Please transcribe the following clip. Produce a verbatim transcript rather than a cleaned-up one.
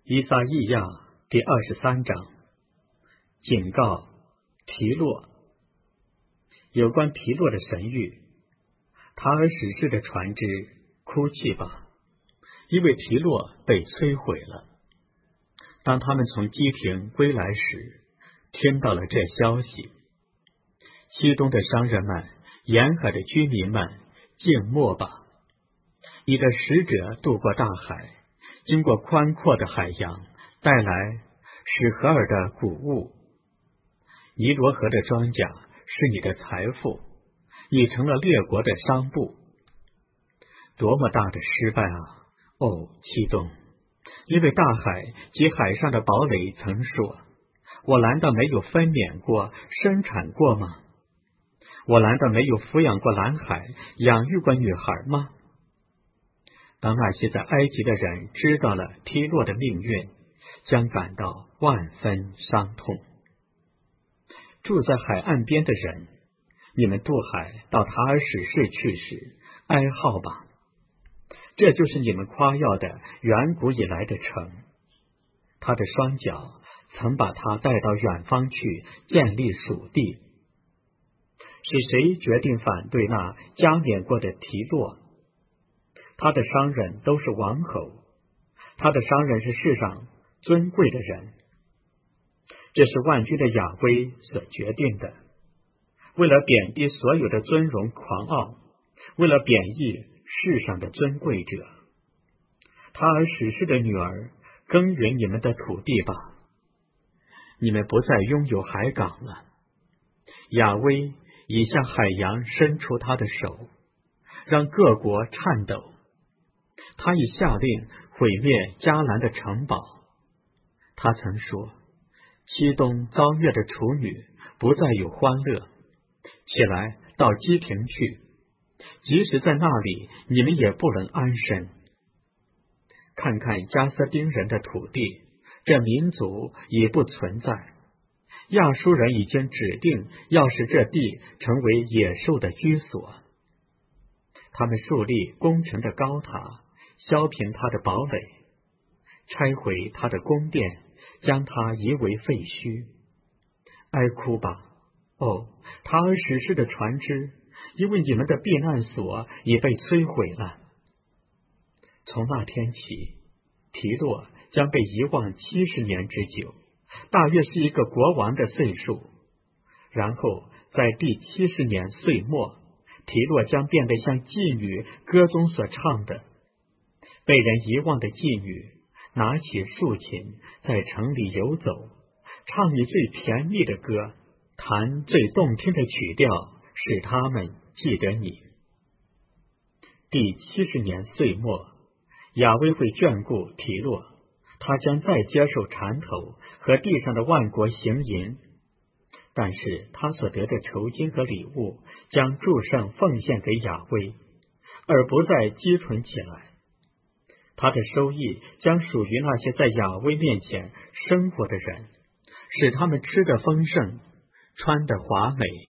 以撒意亚第二十三章，警告提洛。有关提洛的神谕，塔尔史士的船只，哭泣吧，因为提洛被摧毁了。当他们从基亭归来时，听到了这消息。西东的商人们，沿海的居民们，静默吧。你的使者渡过大海，经过宽阔的海洋，带来史荷尔的谷物。尼罗河的庄稼是你的财富，你成了列国的商埠。多么大的失败啊！哦，七东！因为大海及海上的堡垒曾说：我难道没有分娩过、生产过吗？我难道没有抚养过蓝海、养育过女孩吗？当那些在埃及的人知道了提洛的命运，将感到万分伤痛。住在海岸边的人，你们渡海到塔尔史士去时，哀号吧。这就是你们夸耀的远古以来的城。他的双脚曾把他带到远方去建立属地。是谁决定反对那加冕过的提洛？他的商人都是王侯，他的商人是世上尊贵的人。这是万军的雅威所决定的，为了贬低所有的尊荣狂傲，为了贬义世上的尊贵者。塔尔史士的女儿，耕耘你们的土地吧，你们不再拥有海港了。雅威已向海洋伸出他的手，让各国颤抖。他已下令毁灭迦南的城堡。他曾说：西东遭虐的处女不再有欢乐，起来到基亭去，即使在那里，你们也不能安身。看看加斯丁人的土地，这民族已不存在。亚述人已经指定要使这地成为野兽的居所。他们树立攻城的高塔，削平他的堡垒，拆毁他的宫殿，将它夷为废墟。哀哭吧，哦，塔尔史士的船只，因为你们的避难所已被摧毁了。从那天起，提洛将被遗忘七十年之久，大约是一个国王的岁数。然后在第七十年岁末，提洛将变得像妓女歌中所唱的。被人遗忘的妓女拿起竖琴，在城里游走，唱你最甜蜜的歌，弹最动听的曲调，使他们记得你。第七十年岁末，亚威会眷顾提洛，他将再接受缠头和地上的万国行淫，但是他所得的酬金和礼物将祝圣奉献给亚威，而不再积存起来。他的收益将属于那些在亚威面前生活的人，使他们吃得丰盛，穿得华美。